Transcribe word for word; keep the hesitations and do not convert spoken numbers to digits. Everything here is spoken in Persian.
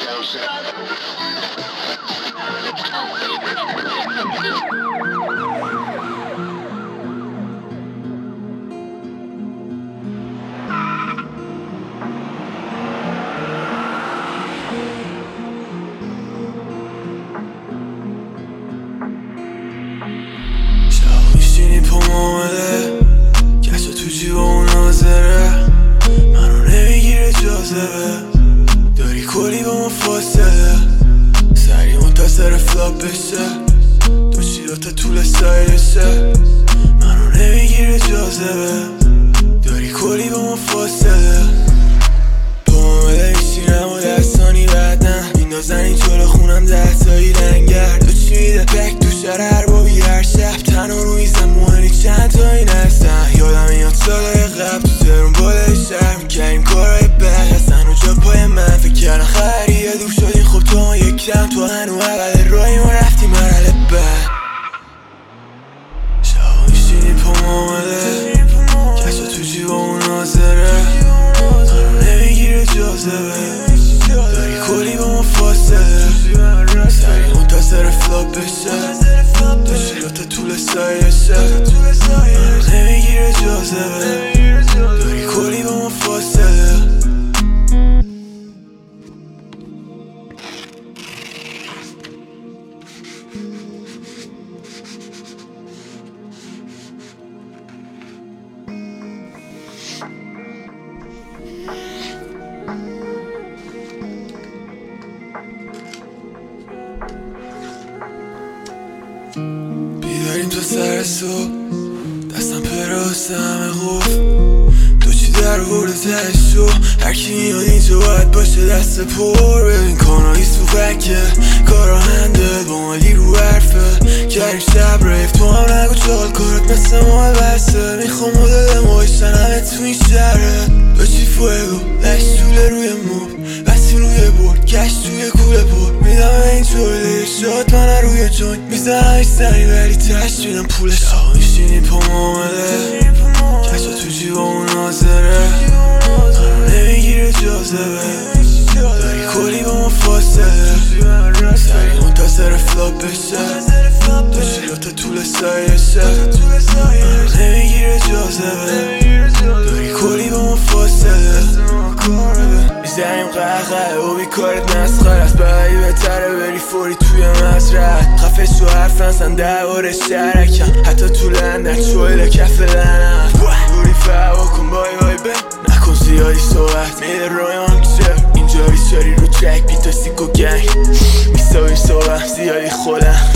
میشینی پا معامله کسا تو جیب اون ناظره منو نمیگیره جاذبه داری کلی با ما فاصله سری منتصر فلاپ بشه دو چیلات طول سایرشه منو نمیگیره جاذبه داری کلی با ما فاصله پا معامله میشینم و دستانی بدن میندازن این جلو خونم ده تایی لنگر تو چی میده بک تو شهر هر بابی هر شب تنها رو میزم موهنی چند تایی نستن یادم میاد سالای قبل تو ترون بالای شهر میکردیم کارهای بد هستن و جا پای من فکر کردن خریه دور شدیم خب تو ما یک کم تو هنو اول راهی ما رفتیم مرحله بعد شبا میشینی پا معامله کسا تو جیبامون ناظره منو نمیگیره جاذبه داری کلی با ما فاصله سری منتصر فلاپ بشه دو چیلات طول سایرشه منو نمیگیره جاذبه داری کلی با ما فاصله بیداریم تا سر صبح دستم پراسته همه خوف دو چی در ورده تشو هرکی میاد اینجا باید باشه دست پر ببین کانایی سوفکه کارا هنده با مالی رو حرفه کریم شب ریف تو هم نگو چال کارت مثل مال بسته میخوام مدل مایشتن همه تو این شهره دو چی فوگو لش طوله روی موب بسی روی برد کش توی کوله پر میدم این جوله شاد من روی جوین میزنم ایش سنی ولی تشت میدم پولش شبا میشینی پا معامله کسا تو جیبامون ناظره منو نمیگیره جاذبه داری کلی با ما فاصله سری منتصر فلاپ بشه دو چیلات طول سایرشه منو نمیگیره جاذبه داری کلی با ما فاصله میزنیم قهقه و بیکارت مسخره است بایی بهتره بری فوری توی مزرعه خفه شو حرف نزن درباره شرکم حتی تو لندن چویل کف لنم دوری فهوا کن بای بای به نکن زیادی صحبت میده رویان کچه اینجا بیچاری رو ترک بیتا سیکو گنگ میساوی صحبت زیادی خودم